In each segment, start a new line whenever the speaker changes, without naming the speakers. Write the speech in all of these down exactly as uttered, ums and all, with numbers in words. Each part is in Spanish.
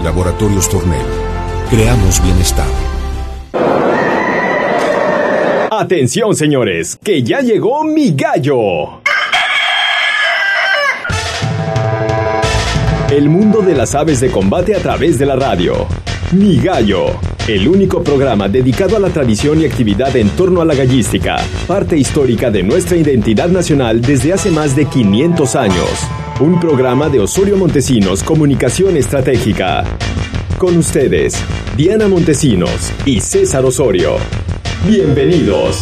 Laboratorios Tornel. Creamos bienestar.
Atención, señores, que ya llegó Mi Gallo. El mundo de las aves de combate a través de la radio. Mi Gallo, el único programa dedicado a la tradición y actividad en torno a la gallística, parte histórica de nuestra identidad nacional desde hace más de quinientos años. Un programa de Osorio Montesinos Comunicación Estratégica. Con ustedes, Diana Montesinos y César Osorio. Bienvenidos.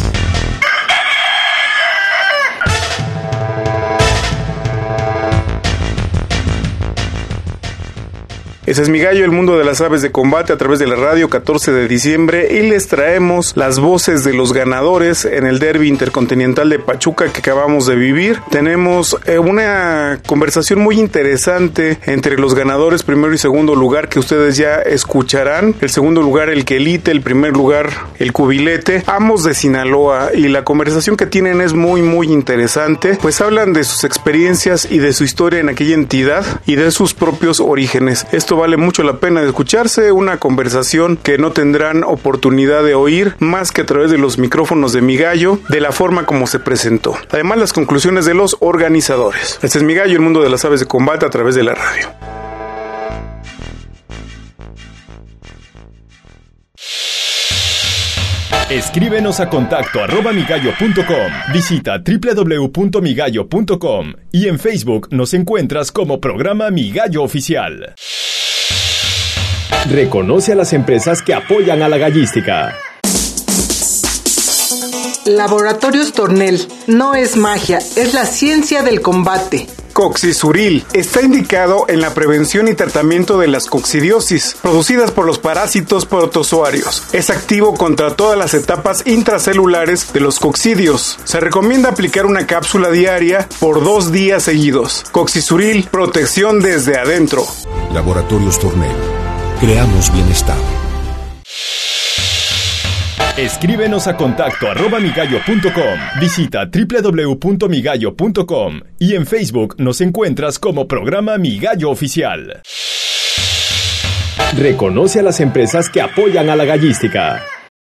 Ese es Mi Gallo, el mundo de las aves de combate a través de la radio, catorce de diciembre, y les traemos las voces de los ganadores en el derbi intercontinental de Pachuca que acabamos de vivir. Tenemos eh, una conversación muy interesante entre los ganadores primero y segundo lugar que ustedes ya escucharán. El segundo lugar el Quelite, el primer lugar el Cubilete, ambos de Sinaloa, y la conversación que tienen es muy muy interesante, pues hablan de sus experiencias y de su historia en aquella entidad y de sus propios orígenes. Esto vale mucho la pena de escucharse, una conversación que no tendrán oportunidad de oír más que a través de los micrófonos de Mi Gallo, de la forma como se presentó. Además, las conclusiones de los organizadores. Este es Mi Gallo, el mundo de las aves de combate a través de la radio.
Escríbenos a contacto arroba migallo punto com, visita doble u doble u doble u punto migallo punto com y en Facebook nos encuentras como programa Mi Gallo Oficial. Reconoce a las empresas que apoyan a la gallística.
Laboratorios Tornel. No es magia, es la ciencia del combate.
Coccisuril está indicado en la prevención y tratamiento de las coccidiosis producidas por los parásitos protozoarios. Es activo contra todas las etapas intracelulares de los coccidios. Se recomienda aplicar una cápsula diaria por dos días seguidos. Coccisuril, protección desde adentro.
Laboratorios Tornel. Creamos bienestar.
Escríbenos a contacto arroba migallo punto com, visita doble u doble u doble u punto migallo punto com y en Facebook nos encuentras como programa Mi Gallo Oficial. Reconoce a las empresas que apoyan a la gallística.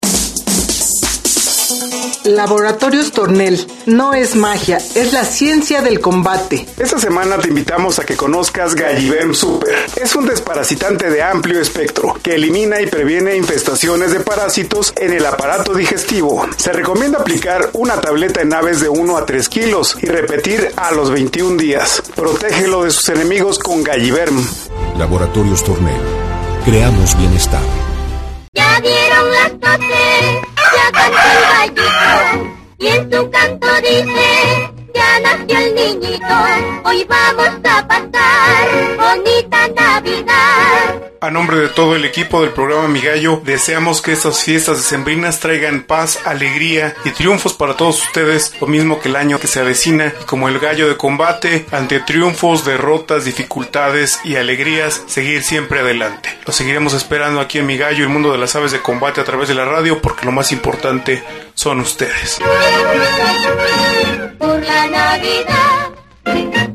Laboratorios Tornel. No es magia, es la ciencia del combate.
Esta semana te invitamos a que conozcas Galliverm Super. Es un desparasitante de amplio espectro que elimina y previene infestaciones de parásitos en el aparato digestivo. Se recomienda aplicar una tableta en aves de uno a tres kilos y repetir a los veintiún días. Protégelo de sus enemigos con Galliverm.
Laboratorios Tornel. Creamos bienestar.
Ya dieron las doce, ya cantó el gallito, y en su canto dice, ya nació el niñito, hoy vamos a pasar bonita Navidad.
A nombre de todo el equipo del programa Mi Gallo, deseamos que estas fiestas decembrinas traigan paz, alegría y triunfos para todos ustedes, lo mismo que el año que se avecina, y como el gallo de combate, ante triunfos, derrotas, dificultades y alegrías, seguir siempre adelante. Los seguiremos esperando aquí en Mi Gallo, el mundo de las aves de combate a través de la radio, porque lo más importante son ustedes.
Por la Navidad.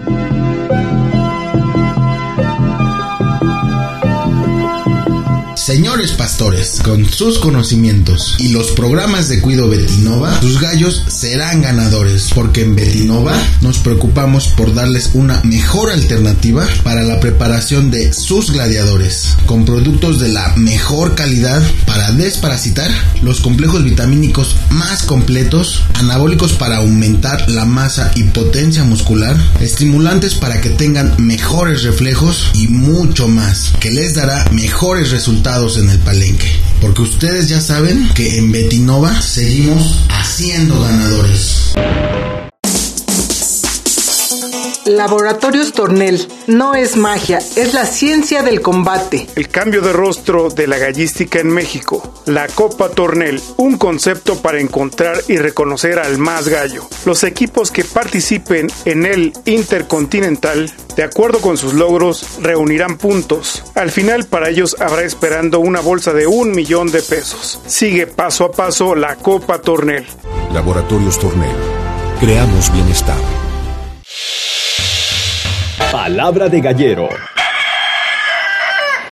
Señores pastores, con sus conocimientos y los programas de Cuido Betinova, sus gallos serán ganadores, porque en Betinova nos preocupamos por darles una mejor alternativa para la preparación de sus gladiadores, con productos de la mejor calidad para desparasitar, los complejos vitamínicos más completos, anabólicos para aumentar la masa y potencia muscular, estimulantes para que tengan mejores reflejos y mucho más, que les dará mejores resultados en el palenque, porque ustedes ya saben que en Betinova seguimos haciendo ganadores.
Laboratorios Tornel. No es magia, es la ciencia del combate.
El cambio de rostro de la gallística en México. La Copa Tornel, un concepto para encontrar y reconocer al más gallo. Los equipos que participen en el Intercontinental, de acuerdo con sus logros, reunirán puntos. Al final, para ellos habrá esperando una bolsa de un millón de pesos. Sigue paso a paso la Copa Tornel.
Laboratorios Tornel. Creamos bienestar.
Palabra de gallero.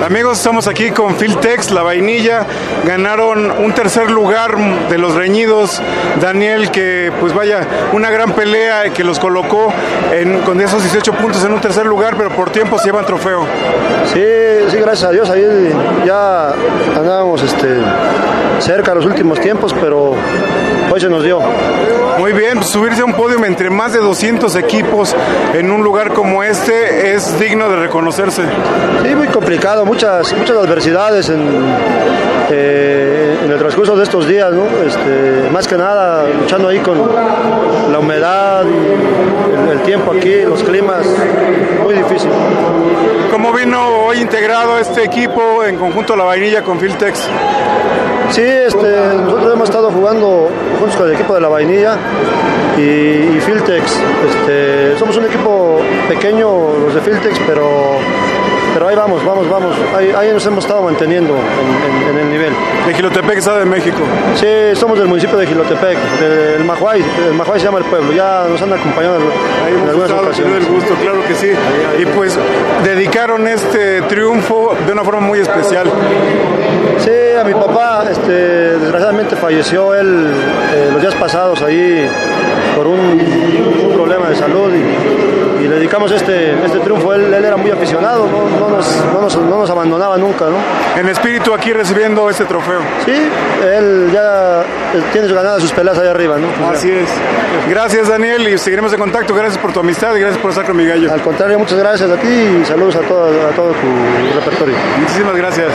Amigos, estamos aquí con Filtex, La Vainilla. Ganaron un tercer lugar de los reñidos. Daniel, que pues vaya, una gran pelea que los colocó en, con esos dieciocho puntos en un tercer lugar, pero por tiempo se llevan trofeo.
Sí, sí, gracias a Dios. Ahí ya andábamos este, cerca los últimos tiempos, pero hoy se nos dio.
Muy bien, pues subirse a un podio entre más de doscientos equipos en un lugar como este es digno de reconocerse.
Sí, muy complicado, muchas, muchas adversidades en, eh, en el transcurso de estos días, ¿no? Este, más que nada luchando ahí con la humedad, el, el tiempo aquí, los climas, muy difícil.
¿Cómo vino hoy integrado este equipo en conjunto La Vainilla con Filtex?
Sí, este, nosotros hemos estado jugando juntos con el equipo de La Vainilla y, y Filtex. Este, somos un equipo pequeño, los de Filtex, pero, pero ahí vamos, vamos, vamos. Ahí, ahí nos hemos estado manteniendo en, en, en el nivel.
¿De Jilotepec, Estado de México?
Sí, somos del municipio de Jilotepec, del Majuay. El Majuay se llama el pueblo, ya nos han acompañado
ahí
en algunas ocasiones.
El gusto, claro que sí. Y pues dedicaron este triunfo de una forma muy especial.
Sí, a mi papá, este, desgraciadamente falleció él eh, los días pasados ahí por un, un problema de salud y, y le dedicamos este, este triunfo. Él, él era muy aficionado, no, no, nos, no, nos, no nos abandonaba nunca, ¿no?
En espíritu aquí recibiendo este trofeo.
Sí, él ya él tiene ganadas sus peleas ahí arriba, ¿no?
Así es. Gracias, Daniel, y seguiremos en contacto. Gracias por tu amistad y gracias por estar con mi gallo.
Al contrario, muchas gracias a ti y saludos a todo, a todo tu repertorio.
Muchísimas gracias.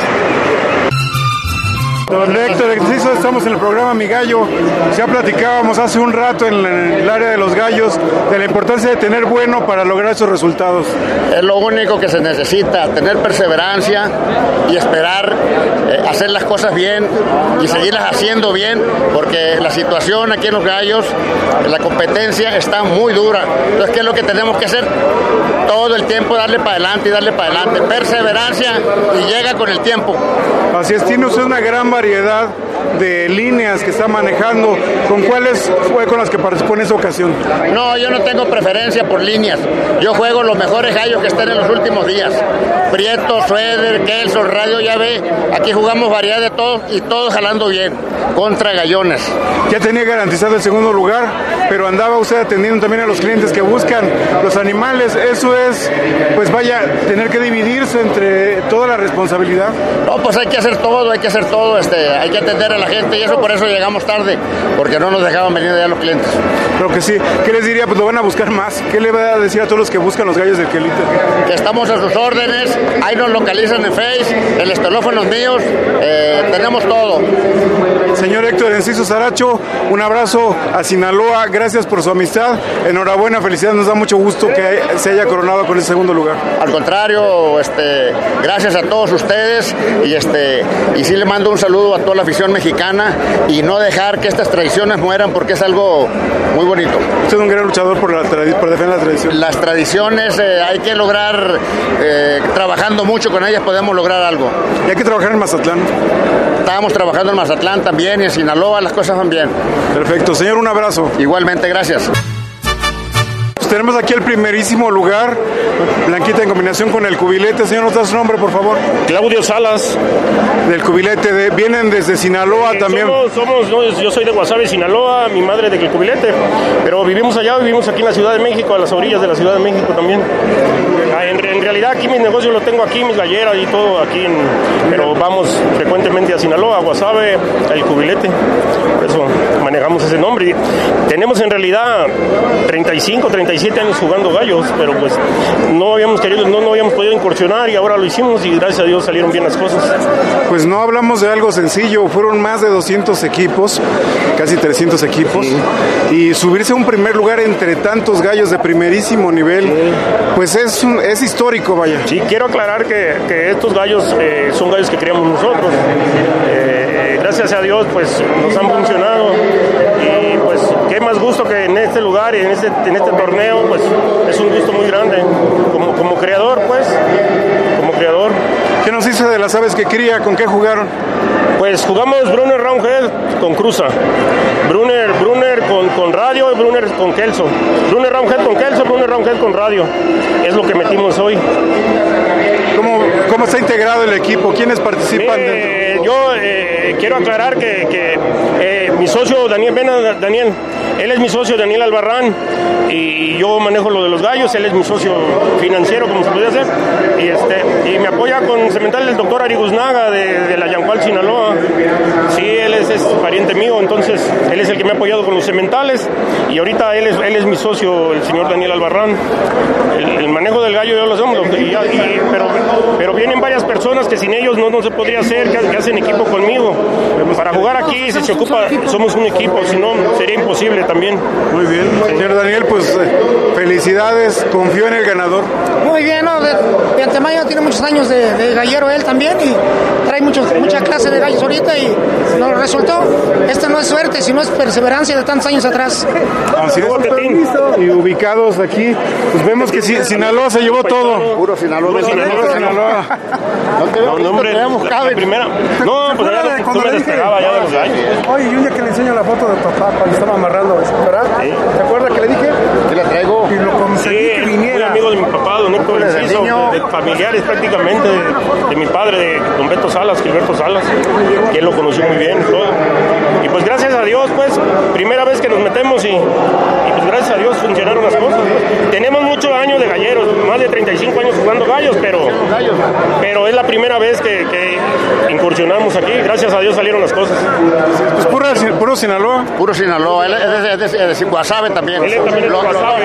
Don Héctor Enciso, estamos en el programa Mi Gallo. Ya platicábamos hace un rato en el área de los gallos de la importancia de tener bueno para lograr esos resultados.
Es lo único que se necesita, tener perseverancia y esperar eh, hacer las cosas bien y seguirlas haciendo bien, porque la situación aquí en los gallos, la competencia está muy dura. Entonces, ¿qué es lo que tenemos que hacer? Todo el tiempo darle para adelante y darle para adelante. Perseverancia y llega con el tiempo.
Así es, tiene usted una gran variedad de líneas que está manejando. ¿Con cuáles fue con las que participó en esa ocasión?
No, yo no tengo preferencia por líneas. Yo juego los mejores gallos que estén en los últimos días. Prieto, Schroeder, Kelso, Radio, ya ve. Aquí jugamos variedad de todos y todos jalando bien. Contra gallones.
Ya tenía garantizado el segundo lugar, pero andaba usted atendiendo también a los clientes que buscan los animales. Eso es, pues vaya, tener que dividirse entre toda la responsabilidad.
No, pues hay que hacer todo, hay que hacer todo, este, hay que atender a la gente y eso por eso llegamos tarde, porque no nos dejaban venir ya los clientes.
Creo que sí. ¿Qué les diría? Pues lo van a buscar más. ¿Qué le va a decir a todos los que buscan los gallos del Quelite?
Que estamos a sus órdenes, ahí nos localizan en Face, en los teléfonos míos, eh, tenemos todo.
Señor Héctor Enciso Saracho, un abrazo a Sinaloa, gracias por su amistad, enhorabuena, felicidades, nos da mucho gusto que se haya coronado con el segundo lugar.
Al contrario, este, gracias a todos ustedes y este y sí le mando un saludo a toda la afición mexicana y no dejar que estas tradiciones mueran porque es algo muy bonito.
Usted es un gran luchador por, la tradi- por defender la tradición.
Las tradiciones eh, hay que lograr, eh, trabajando mucho con ellas podemos lograr algo.
Y hay que trabajar en Mazatlán.
Estábamos trabajando en Mazatlán también y en Sinaloa, las cosas van bien.
Perfecto, señor, un abrazo.
Igualmente, gracias.
Pues tenemos aquí el primerísimo lugar, Blanquita en combinación con el Cubilete. Señor, ¿nos da su nombre, por favor?
Claudio Salas.
Del Cubilete, de, vienen desde Sinaloa
eh,
también.
Somos, somos no, yo soy de Guasave, Sinaloa, mi madre de Cubilete, pero vivimos allá, vivimos aquí en la Ciudad de México, a las orillas de la Ciudad de México también. En, en realidad aquí mis negocios los tengo aquí, mis galleras y todo aquí, en, pero vamos frecuentemente a Sinaloa, a Guasave, al Cubilete, por eso manejamos ese nombre. Y tenemos en realidad treinta y cinco, treinta y siete años jugando gallos, pero pues no habíamos querido, no, no habíamos podido incursionar y ahora lo hicimos y gracias a Dios salieron bien las cosas.
Pues no hablamos de algo sencillo, fueron más de doscientos equipos, casi trescientos equipos, sí. Y subirse a un primer lugar entre tantos gallos de primerísimo nivel, sí. Pues es un, es histórico, vaya.
Sí, quiero aclarar que, que estos gallos eh, son gallos que criamos nosotros. Eh, gracias a Dios, pues nos han funcionado y pues qué más gusto que en este lugar y en este, en este torneo, pues es un gusto muy grande como, como creador, pues, como creador.
¿Qué nos dice de las aves que cría? ¿Con qué jugaron?
Pues jugamos Brunner Roundhead con Cruza, Brunner, Brunner con, con Radio y Brunner con Kelso. Brunner Roundhead con Kelso, Brunner Roundhead con Radio. Es lo que metimos hoy.
¿Cómo, ¿Cómo está integrado el equipo? ¿Quiénes participan?
Eh, yo eh, quiero aclarar que, que eh, mi socio Daniel, ven a Daniel, él es mi socio Daniel Albarrán y yo manejo lo de los gallos, él es mi socio financiero, como se puede hacer, y, este, y me apoya con cemental el doctor Ariguznaga de, de la Yancual, Sinaloa. Sí, él es, es pariente mío, entonces él es el que me ha apoyado con los cementales y ahorita él es, él es mi socio, el señor Daniel Albarrán. El, el manejo del gallo yo lo hacemos, y, y, pero, pero vienen varias personas que sin ellos no, no se podría hacer, que, que hacen equipo conmigo. Para jugar aquí se, se ocupa, somos un equipo, si no sería imposible también.
Muy bien, señor Daniel, pues eh, felicidades, confío en el ganador.
Muy bien, ¿no? De, de antemano tiene muchos años de, de gallero él también y trae mucho, mucha clase de gallos ahorita y nos resultó. Esta no es suerte, sino es perseverancia de tantos años atrás.
Así es, y ubicados aquí, pues vemos que sí, Sinaloa se llevó todo.
Puro Sinaloa.
Puro Sinaloa.
Sinaloa.
No, no, hombre, la, la primera. No, pues ya tú me despegaba ya de los gallos.
Oye, y un día que le enseño la foto de papá cuando estaba amarrando, ¿verdad?
Sí.
¿Te acuerdas que le dije?
¿Qué le traigo?
Y lo conseguí
Sí,
que viniera.
muy amigo de mi papá, don Héctor Enciso, de, de familiares prácticamente, de, de mi padre, de don Beto Salas, Gilberto Salas, que él lo conoció muy bien y todo. Y pues gracias a Dios, pues, primera vez que nos metemos y, y pues gracias a Dios funcionaron las cosas. Tenemos muchos años de galleros, más de treinta y cinco años jugando gallos, pero, pero es la primera vez que, que incursionamos aquí. Gracias a Dios salieron las cosas.
Pues puro, puro Sinaloa.
Puro Sinaloa, él es de, de, de, de Guasave también.
Él también es de Guasave.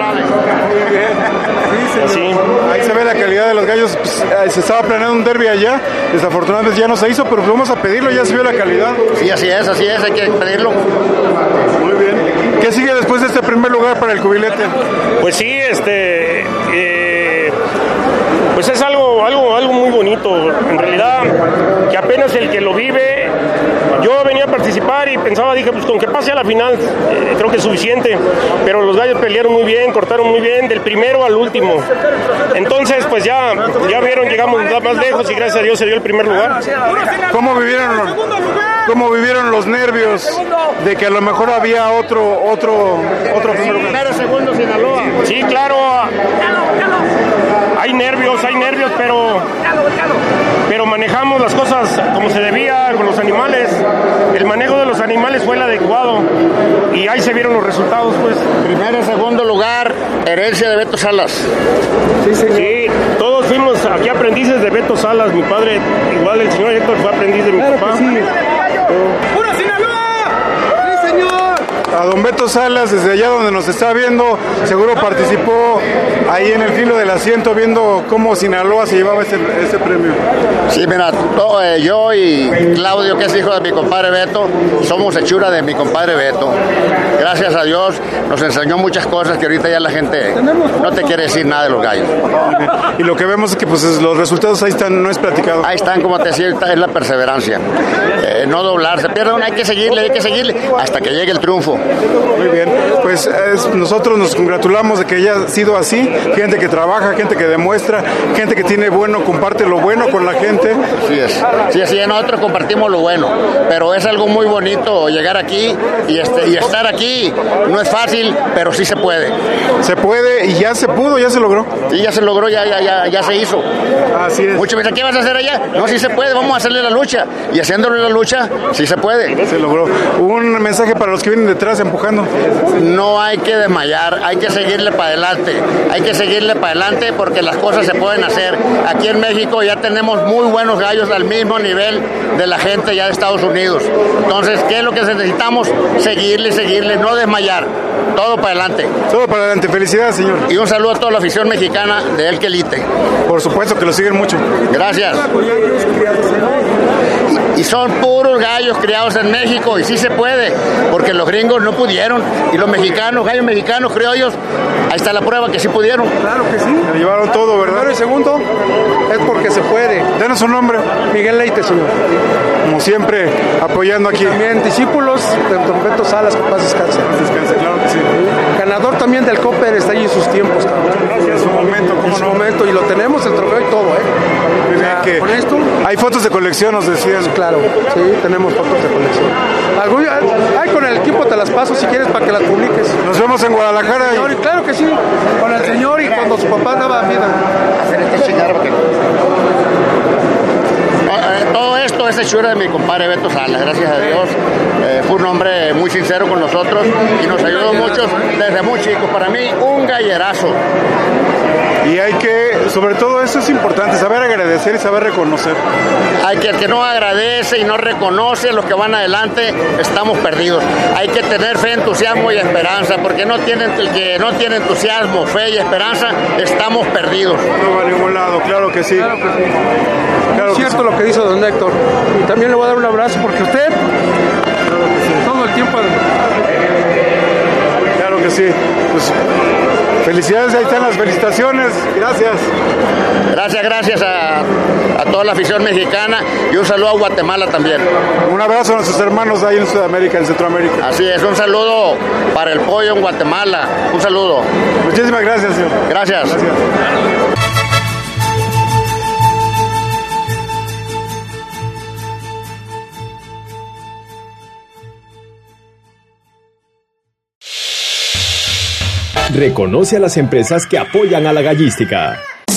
Muy bien.
Así.
Ahí se ve la calidad de los gallos. Pues, se estaba planeando un derbi allá, desafortunadamente ya no se hizo, pero vamos a pedirlo, ya se vio la calidad.
Sí, así es, así es, hay que pedirlo.
Muy bien. ¿Qué sigue después de este primer lugar para el cubilete?
Pues sí, este, eh, pues es algo, algo, algo muy bonito. En realidad, que apenas el que lo vive, yo venía a participar y pensaba, dije, pues con que pase a la final, eh, creo que es suficiente. Pero los gallos pelearon muy bien, cortaron muy bien, del primero al último. Entonces, pues ya, ya vieron, llegamos más lejos y gracias a Dios se dio el primer lugar.
¿Cómo vivieron los, cómo vivieron los nervios de que a lo mejor había otro, otro, otro primer lugar?
Primero, segundo, Sinaloa.
Sí, claro. Hay nervios, hay nervios, pero, pero manejamos las cosas como se debía con los animales. El manejo de los animales fue el adecuado y ahí se vieron los resultados, pues.
Primero, segundo lugar, herencia de Beto Salas.
Sí, sí, sí, todos fuimos aquí aprendices de Beto Salas. Mi padre, igual el señor Héctor, fue aprendiz de mi
Claro
papá.
que sí. ¡Puro Sinaloa! ¡Sí, señor!
A don Beto Salas, desde allá donde nos está viendo, seguro participó ahí en el filo del asiento viendo cómo Sinaloa se llevaba este, este premio.
Sí, mira, todo, eh, yo y Claudio, que es hijo de mi compadre Beto, somos hechura de mi compadre Beto. Gracias a Dios nos enseñó muchas cosas que ahorita ya la gente no te quiere decir nada de los gallos.
Y lo que vemos es que pues los resultados ahí están, no es platicado.
Ahí están, como te decía, es la perseverancia. Eh, no doblarse, pierde una, hay que seguirle, hay que seguirle hasta que llegue el triunfo.
Muy bien, pues es, nosotros nos congratulamos de que haya sido así, gente que trabaja, gente que demuestra, gente que tiene bueno, comparte lo bueno con la gente.
Así es, sí, así es, nosotros compartimos lo bueno, pero es algo muy bonito llegar aquí y, este, y estar aquí. No es fácil, pero sí se puede.
Se puede y ya se pudo, ya se logró.
Y ya se logró, ya, ya, ya, ya se hizo.
Así es.
Muchos me dicen, ¿qué vas a hacer allá? No, sí se puede, vamos a hacerle la lucha. Y haciéndole la lucha, sí se puede.
Se logró. Un mensaje para los que vienen detrás empujando.
No hay que desmayar, hay que seguirle para adelante. Hay que seguirle para adelante porque las cosas se pueden hacer. Aquí en México ya tenemos muy buenos gallos al mismo nivel de la gente ya de Estados Unidos. Entonces, ¿qué es lo que necesitamos? Seguirle, seguirle, no desmayar. Todo para adelante.
Todo para adelante. Felicidades, señor.
Y un saludo a toda la afición mexicana de El Quelite.
Por supuesto que lo siguen mucho.
Gracias. Y son puros gallos criados en México y sí se puede, porque los gringos no pudieron y los mexicanos, gallos mexicanos, criollos, ahí está la prueba que sí pudieron.
Claro que sí.
Se llevaron todo, ¿verdad?
Primero y segundo es porque se puede.
Denos su nombre.
Miguel Leite, señor.
Como siempre, apoyando aquí.
También discípulos de don Beto Salas, que paz descanse.
Descanse, claro que sí.
Ganador también del Copper, está ahí en sus tiempos, cabrón.
En su momento,
En
¿cómo
su
no?
momento, y lo tenemos, el trofeo y todo, ¿eh? Ya,
Que
con esto,
hay fotos de colección, nos decían.
claro, sí, tenemos fotos de colección. Algún, ay, con el equipo te las paso si quieres para que las publiques.
Nos vemos en Guadalajara.
Señor, y
Y...
claro que sí, con el señor y cuando su papá daba vida.
Hacer este chingar porque esa hechura de mi compadre Beto Salas, gracias a Dios. Eh, fue un hombre muy sincero con nosotros y nos ayudó mucho desde muy chicos. Para mí, un gallerazo.
Y hay que, sobre todo eso es importante, saber agradecer y saber reconocer.
Hay que, el que no agradece y no reconoce los que van adelante, estamos perdidos. Hay que tener fe, entusiasmo y esperanza, porque no tienen, el que no tiene entusiasmo, fe y esperanza, estamos perdidos.
No va a ningún lado, claro que sí.
Claro que sí.
Claro
es
que
cierto
sí.
lo que dice don Héctor. Y también le voy a dar un abrazo porque usted, claro que sí, todo el tiempo...
Claro que sí. Pues, felicidades, ahí están las felicitaciones. Gracias.
Gracias, gracias a, a toda la afición mexicana y un saludo a Guatemala también.
Un abrazo a nuestros hermanos ahí en Sudamérica, en Centroamérica.
Así es, un saludo para el pollo en Guatemala. Un saludo.
Muchísimas gracias, señor.
Gracias.
Gracias.
Reconoce a las empresas que apoyan a la gallística.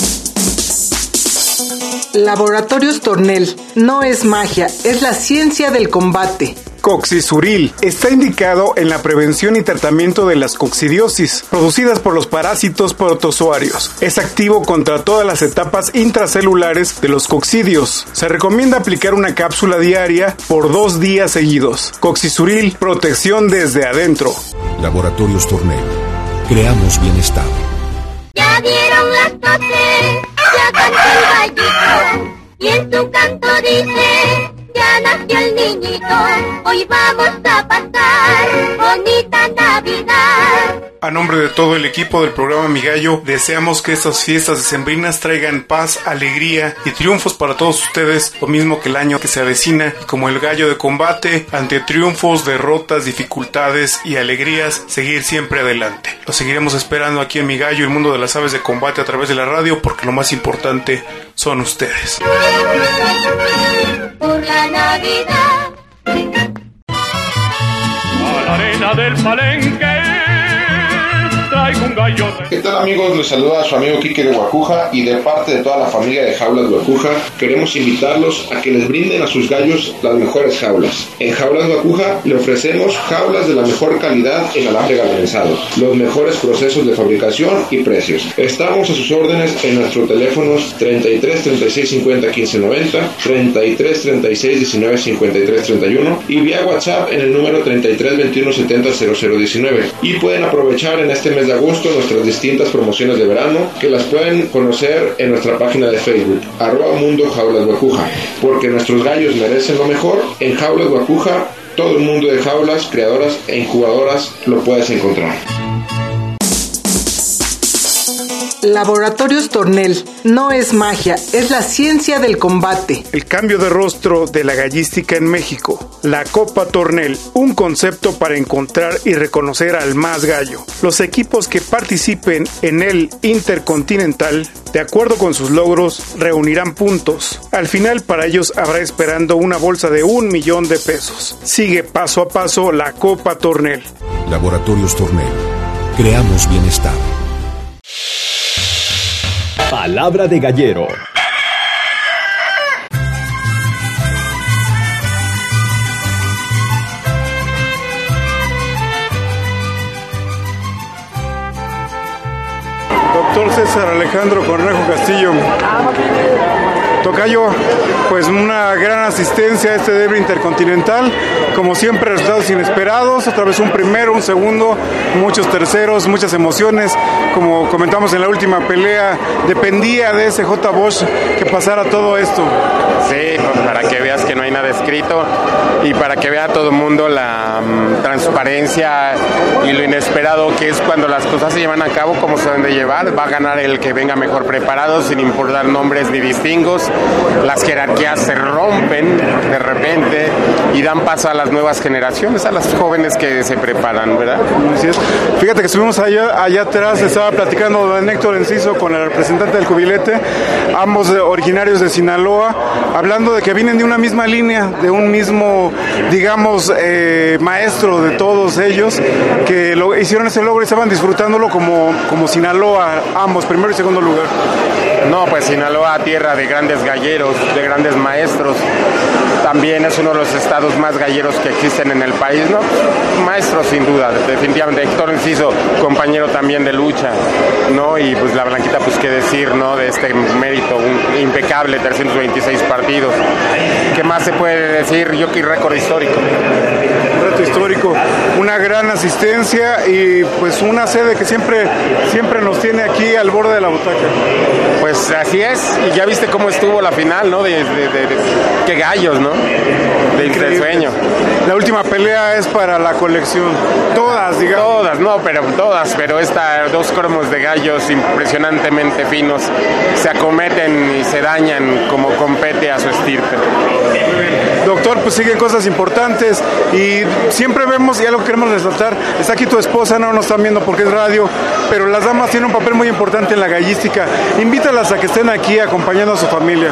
Laboratorios Tornel. No es magia, es la ciencia del combate.
Coccisuril está indicado en la prevención y tratamiento de las coccidiosis, producidas por los parásitos protozoarios. Es activo contra todas las etapas intracelulares de los coccidios. Se recomienda aplicar una cápsula diaria por dos días seguidos. Coccisuril, protección desde adentro.
Laboratorios Tornel. Creamos bienestar.
Ya dieron las doce, ya cantó el gallito, y en su canto dice, ya nació el niñito, hoy vamos a pasar bonita Navidad.
A nombre de todo el equipo del programa Mi Gallo, deseamos que estas fiestas decembrinas traigan paz, alegría y triunfos para todos ustedes, lo mismo que el año que se avecina, y como el gallo de combate, ante triunfos, derrotas, dificultades y alegrías, seguir siempre adelante. Los seguiremos esperando aquí en Mi Gallo, el mundo de las aves de combate a través de la radio, porque lo más importante son ustedes.
Por la Navidad.
A la arena del Palenque traigo un gallo.
¿Qué tal, amigos? Les saluda a su amigo Quique de Guacuja, y de parte de toda la familia de Jaulas Guacuja queremos invitarlos a que les brinden a sus gallos las mejores jaulas. En Jaulas Guacuja le ofrecemos jaulas de la mejor calidad en alambre galvanizado, los mejores procesos de fabricación y precios. Estamos a sus órdenes en nuestros teléfonos treinta y tres, treinta y seis, cincuenta, quince, noventa, treinta y tres, treinta y seis, diecinueve, cincuenta y tres, treinta y uno y vía WhatsApp en el número treinta y tres, veintiuno, setenta, cero cero diecinueve. Y pueden aprovechar en este mes de agosto nuestras distintas promociones de verano, que las pueden conocer en nuestra página de Facebook, arroba mundo jaulas guacuja, porque nuestros gallos merecen lo mejor. En Jaulas Guacuja, todo el mundo de jaulas, creadoras e incubadoras lo puedes encontrar.
Laboratorios Tornel. No es magia, es la ciencia del combate.
El cambio de rostro de la gallística en México. La Copa Tornel, un concepto para encontrar y reconocer al más gallo. Los equipos que participen en el Intercontinental, de acuerdo con sus logros, reunirán puntos. Al final, para ellos habrá esperando una bolsa de un millón de pesos. Sigue paso a paso la Copa Tornel.
Laboratorios Tornel. Creamos bienestar.
Palabra de gallero.
Doctor César Alejandro Cornejo Castillo. Tocayo, pues una gran asistencia a este derbi intercontinental, como siempre resultados inesperados, otra vez un primero, un segundo, muchos terceros, muchas emociones, como comentamos en la última pelea, dependía de ese J. Bosch que pasara todo esto.
Sí, pues para que veas que no hay nada escrito y para que vea todo el mundo la um, transparencia y lo inesperado que es cuando las cosas se llevan a cabo como se deben de llevar. Va a ganar el que venga mejor preparado sin importar nombres ni distingos. Las jerarquías se rompen de repente y dan paso a las nuevas generaciones, a las jóvenes que se preparan, ¿verdad?
Así es. Fíjate que estuvimos allá, allá atrás, estaba platicando don Héctor Enciso con el representante del cubilete, ambos de, originarios de Sinaloa, hablando de que vienen de una misma línea, de un mismo, digamos, eh, maestro de todos ellos, que lo, hicieron ese logro y estaban disfrutándolo como, como Sinaloa, ambos, primero y segundo lugar.
No, pues Sinaloa, tierra de grandes galleros, de grandes maestros. también es uno de los estados más galleros que existen en el país, ¿no? Maestro sin duda, definitivamente. Héctor Enciso, compañero también de lucha, ¿no? Y pues la Blanquita, pues qué decir, ¿no? De este mérito un, impecable, trescientos veintiséis partidos. ¿Qué más se puede decir? Yo que récord histórico.
Reto histórico, una gran asistencia y pues una sede que siempre, siempre nos tiene aquí al borde de la butaca.
Pues así es, y ya viste cómo estuvo la final, ¿no? De, de, de, de qué gallos, ¿no? De, de sueño.
La última pelea es para la colección. Todas, digamos.
Todas, no, pero todas, pero esta, dos cromos de gallos impresionantemente finos se acometen y se dañan como compete a su estirpe.
Doctor, pues siguen cosas importantes y siempre vemos, y algo que queremos resaltar, está aquí tu esposa, no nos están viendo porque es radio, pero las damas tienen un papel muy importante en la gallística. Invítalas a que estén aquí acompañando a su familia.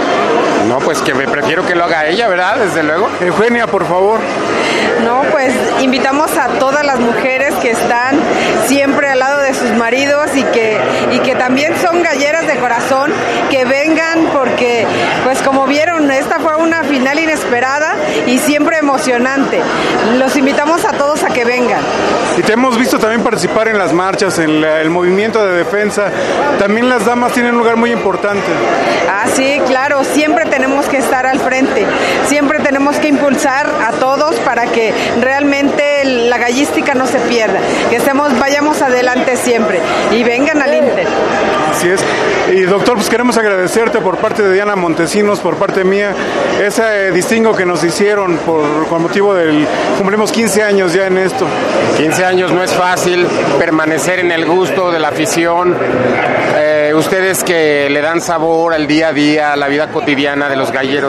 No, pues que me prefiero que lo haga ella, ¿verdad? Desde luego.
Eugenia, por favor.
No, pues invitamos a todas las mujeres que están siempre al lado de sus maridos y que, y que también son galleras de corazón, que vengan porque, pues como vieron, esta fue una final inesperada y siempre emocionante. Los invitamos a todos a que vengan.
Y te hemos visto también participar en las marchas, en la, el movimiento de defensa. También las damas tienen un lugar muy importante.
Ah, sí, claro, siempre tenemos que estar al frente, siempre tenemos que impulsar a todos para que realmente la gallística no se pierda, que estemos, vayamos adelante siempre y vengan al Inter.
Así es. Y doctor, pues queremos agradecerte por parte de Diana Montesinos, por parte mía, ese distingo que nos hicieron por, con motivo del, cumplimos quince años ya en esto.
quince años no es fácil, permanecer en el gusto de la afición, eh, ustedes que le dan sabor al día a día, a la vida cotidiana de los galleros,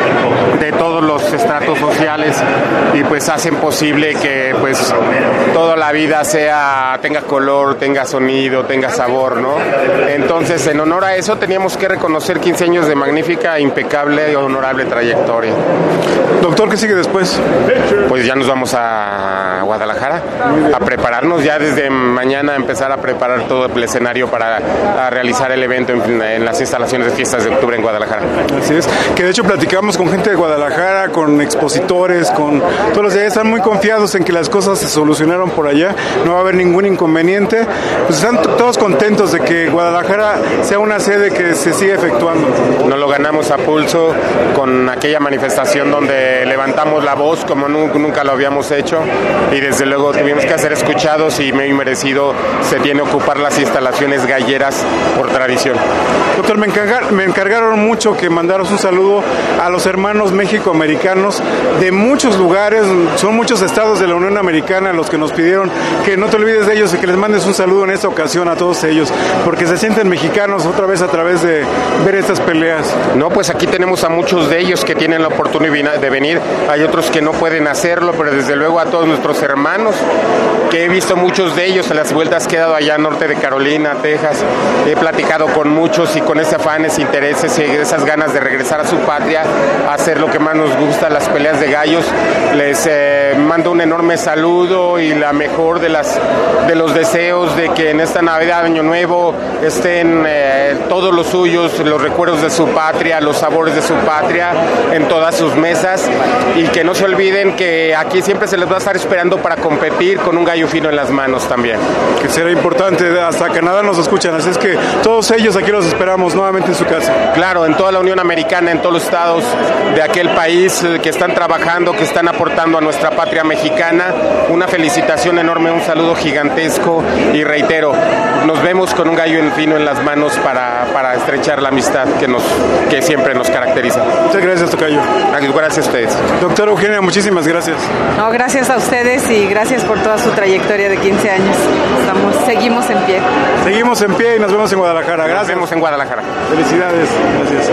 de todos los estratos sociales, y pues hacen posible que pues toda la vida sea, tenga color, tenga sonido, tenga sabor, ¿no? Entonces, en honor a eso teníamos que reconocer quince años de magnífica, impecable y honorable trayectoria.
Doctor, ¿qué sigue después?
Pues ya nos vamos a Guadalajara a prepararnos, ya desde mañana empezar a preparar todo el escenario para a realizar el evento en, en las instalaciones de Fiestas de Octubre en Guadalajara.
Así es, que de hecho platicamos con gente de Guadalajara, con expositores, con todos los de allá, están muy confiados en que las cosas se solucionaron por allá, no va a haber ningún inconveniente, pues están t- todos contentos de que Guadalajara sea una sede que se sigue efectuando.
Nos lo ganamos a pulso con aquella manifestación donde levantamos la voz como nunca lo habíamos hecho y desde luego tuvimos que ser escuchados y muy merecido se tiene ocupar las instalaciones galleras por tradición.
Doctor, me, encargar, me encargaron mucho que mandaros un saludo a los hermanos mexicoamericanos de muchos lugares, son muchos estados de la Unión Americana los que nos pidieron que no te olvides de ellos y que les mandes un saludo en esta ocasión a todos ellos, porque se sienten mexicanos otra vez a través de ver estas peleas.
No, pues aquí tenemos a muchos de ellos que tienen la oportunidad de venir, hay otros que no pueden hacerlo, pero desde luego a todos nuestros hermanos, que he visto muchos de ellos en las vueltas que he dado allá norte de Carolina, Texas, he platicado con muchos y con ese afán, ese intereses y esas ganas de regresar a su patria, a hacer lo que más nos gusta, las peleas de gallos. Les eh, mando un enorme saludo y la mejor de las de los deseos de que en esta Navidad, Año Nuevo, estén eh, todos los suyos, los recuerdos de su patria, los sabores de su patria en todas sus mesas, y que no se olviden que aquí siempre se les va a estar esperando para competir con un gallo fino en las manos también.
Que será importante, hasta Canadá nos escuchan, así es que todos ellos aquí los esperamos nuevamente en su casa.
Claro, en toda la Unión Americana, en todos los estados de aquel país que están trabajando, que están aportando a nuestra patria mexicana, una felicitación enorme, un saludo gigantesco y reitero, nos vemos con un gallo fino en las manos para, para estrechar la amistad que, nos, que siempre nos caracteriza.
Muchas gracias, tocayo.
Gracias a ustedes.
Doctora Eugenia, muchísimas gracias.
No, gracias a ustedes y gracias por toda su trayectoria de quince años. Estamos, seguimos en pie.
Seguimos en pie y nos vemos en Guadalajara. Gracias.
Nos vemos en Guadalajara.
Felicidades. Gracias.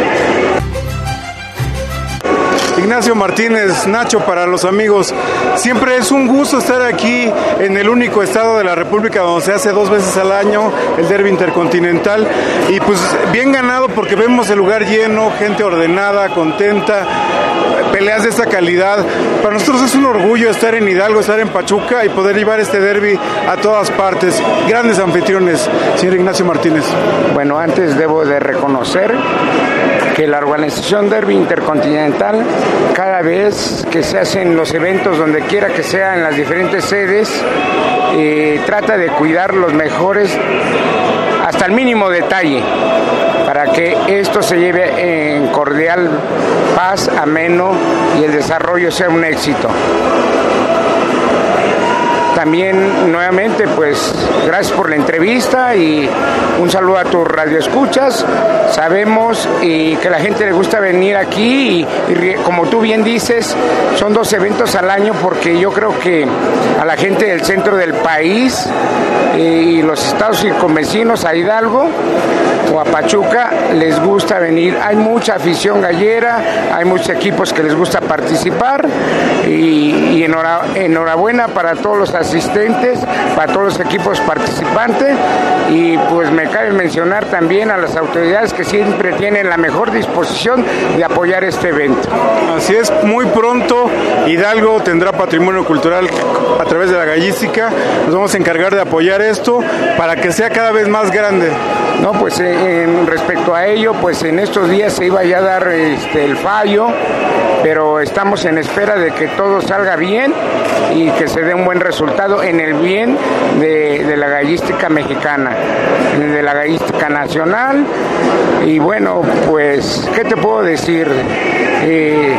Ignacio Martínez, Nacho para los amigos, siempre es un gusto estar aquí en el único estado de la República donde se hace dos veces al año el Derbi Intercontinental, y pues bien ganado porque vemos el lugar lleno, gente ordenada, contenta, peleas de esta calidad. Para nosotros es un orgullo estar en Hidalgo, estar en Pachuca y poder llevar este derbi a todas partes. Grandes anfitriones, señor Ignacio Martínez.
Bueno, antes debo de reconocer que la organización Derby Intercontinental, cada vez que se hacen los eventos, donde quiera que sea, en las diferentes sedes, eh, trata de cuidar los mejores hasta el mínimo detalle, para que esto se lleve en cordial paz, ameno, y el desarrollo sea un éxito. También nuevamente pues gracias por la entrevista y un saludo a tus radioescuchas. Sabemos y que a la gente le gusta venir aquí y, y como tú bien dices, son dos eventos al año, porque yo creo que a la gente del centro del país y los estados circunvecinos, a Hidalgo o a Pachuca, les gusta venir. Hay mucha afición gallera, hay muchos equipos que les gusta participar y, y enhora, enhorabuena para todos los asistentes, para todos los equipos participantes, y pues me cabe mencionar también a las autoridades que siempre tienen la mejor disposición de apoyar este evento.
Así es, muy pronto Hidalgo tendrá patrimonio cultural a través de la gallística. Nos vamos a encargar de apoyar esto para que sea cada vez más grande.
No, pues eh, en respecto a ello, pues en estos días se iba ya a dar este, el fallo, pero estamos en espera de que todo salga bien y que se dé un buen resultado en el bien de, de la gallística mexicana, de la gallística nacional. Y bueno, pues, ¿qué te puedo decir? Eh,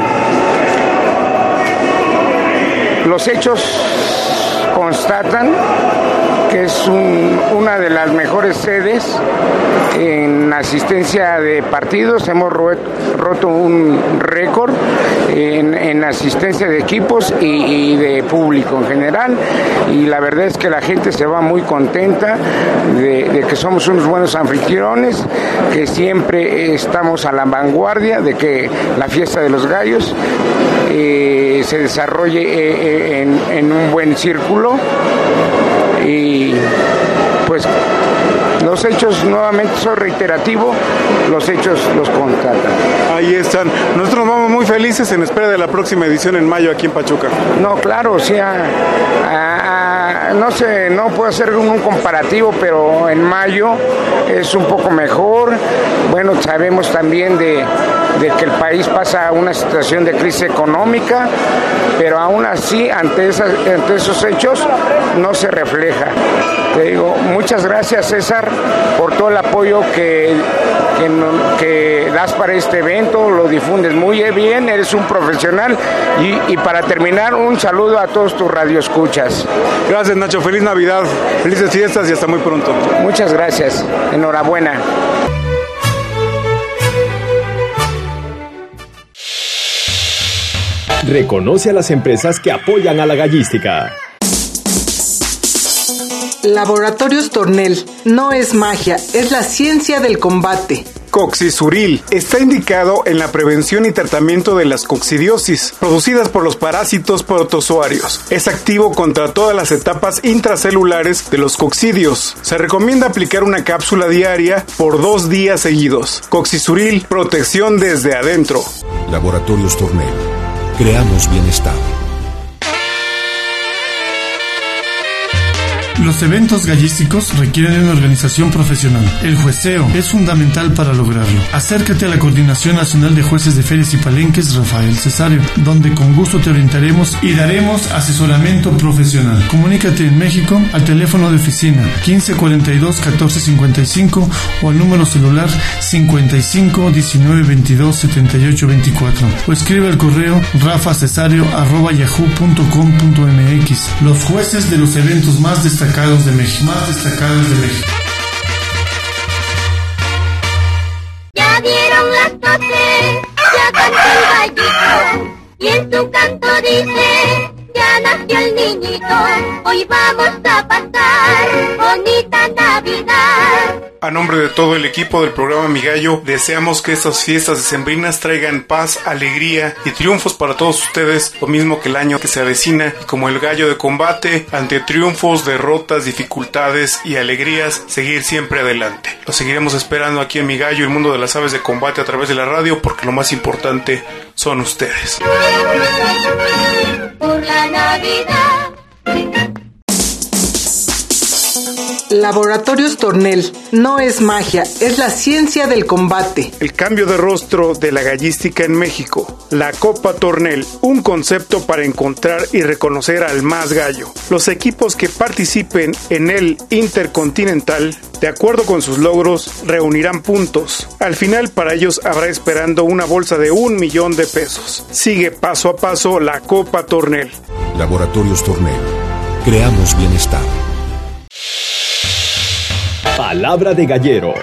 los hechos constatan que es un, una de las mejores sedes en asistencia de partidos. Hemos roto un récord en, en asistencia de equipos y, y de público en general, y la verdad es que la gente se va muy contenta de, de que somos unos buenos anfitriones, que siempre estamos a la vanguardia de que la fiesta de los gallos eh, se desarrolle eh, en, en un buen círculo. Y pues los hechos, nuevamente soy reiterativo, los hechos los contratan.
Ahí están. Nosotros vamos muy felices en espera de la próxima edición en mayo aquí en Pachuca.
No, claro, o sea, ah, no sé, no puedo hacer un comparativo, pero en mayo es un poco mejor. Bueno, sabemos también de, de que el país pasa una situación de crisis económica, pero aún así, ante, esas, ante esos hechos, no se refleja. Te digo, muchas gracias, César, por todo el apoyo que, que, que das para este evento, lo difundes muy bien, eres un profesional. Y, y para terminar, un saludo a todos tus radioescuchas.
Gracias, Nacho, feliz Navidad, felices fiestas y hasta muy pronto.
Muchas gracias, enhorabuena.
Reconoce a las empresas que apoyan a la gallística.
Laboratorios Tornel. No es magia, es la ciencia del combate.
Coccisuril está indicado en la prevención y tratamiento de las coccidiosis, producidas por los parásitos protozoarios. Es activo contra todas las etapas intracelulares de los coccidios. Se recomienda aplicar una cápsula diaria por dos días seguidos. Coccisuril, protección desde adentro.
Laboratorios Tornel. Creamos bienestar.
Los eventos gallísticos requieren de una organización profesional. El jueceo es fundamental para lograrlo. Acércate a la Coordinación Nacional de Jueces de Ferias y Palenques Rafael Cesario, donde con gusto te orientaremos y daremos asesoramiento profesional. Comunícate en México al teléfono de oficina quince cuarenta y dos catorce cincuenta y cinco o al número celular cincuenta y cinco diecinueve veintidós setenta y ocho veinticuatro o escribe al correo rafacesario arroba yahoo punto com punto mx. Los jueces de los eventos más destacados de México, más destacados de México.
Ya dieron las doce, ya cantó el gallito, y en su canto dice, ya nació el niñito, hoy vamos a pasar bonita Navidad.
A nombre de todo el equipo del programa Mi Gallo, deseamos que estas fiestas decembrinas traigan paz, alegría y triunfos para todos ustedes, lo mismo que el año que se avecina, y como el gallo de combate, ante triunfos, derrotas, dificultades y alegrías, seguir siempre adelante. Los seguiremos esperando aquí en Mi Gallo, el mundo de las aves de combate a través de la radio, porque lo más importante son ustedes.
Por la Navidad.
Laboratorios Tornel. No es magia, es la ciencia del combate.
El cambio de rostro de la gallística en México. La Copa Tornel, un concepto para encontrar y reconocer al más gallo. Los equipos que participen en el Intercontinental, de acuerdo con sus logros, reunirán puntos. Al final, para ellos habrá esperando una bolsa de un millón de pesos. Sigue paso a paso la Copa Tornel.
Laboratorios Tornel. Creamos bienestar.
Palabra de gallero.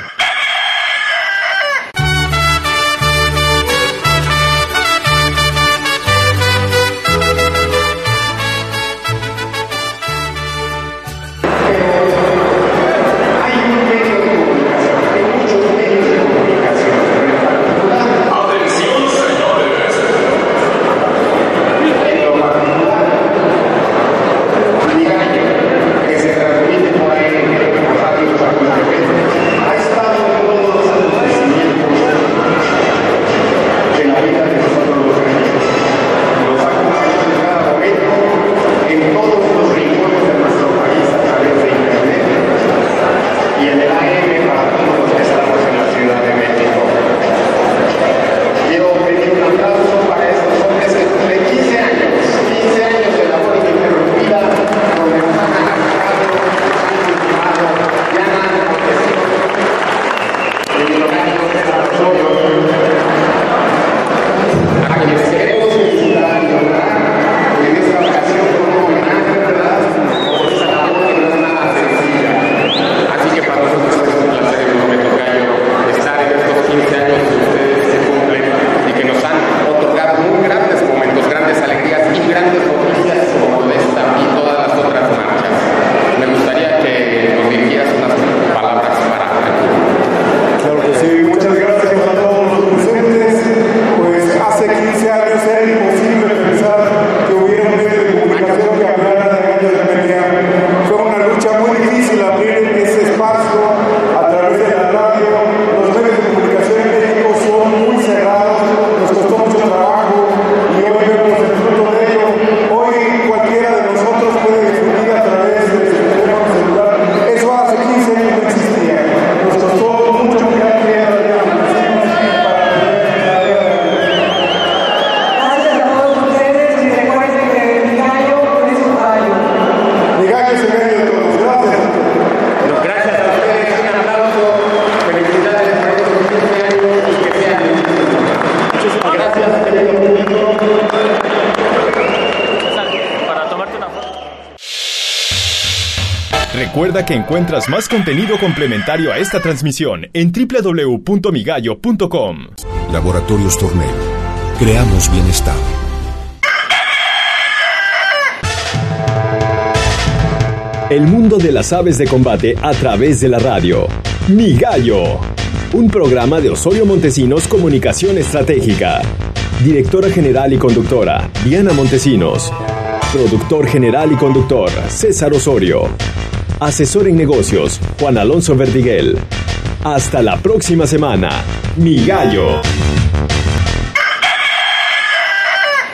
Recuerda que encuentras más contenido complementario a esta transmisión en doble u doble u doble u punto mi gallo punto com.
Laboratorios Tornel. Creamos bienestar.
El mundo de las aves de combate a través de la radio. Mi Gallo. Un programa de Osorio Montesinos Comunicación Estratégica. Directora general y conductora, Diana Montesinos. Productor general y conductor, César Osorio. Asesor en negocios, Juan Alonso Verdiguel. Hasta la próxima semana. Mi Gallo.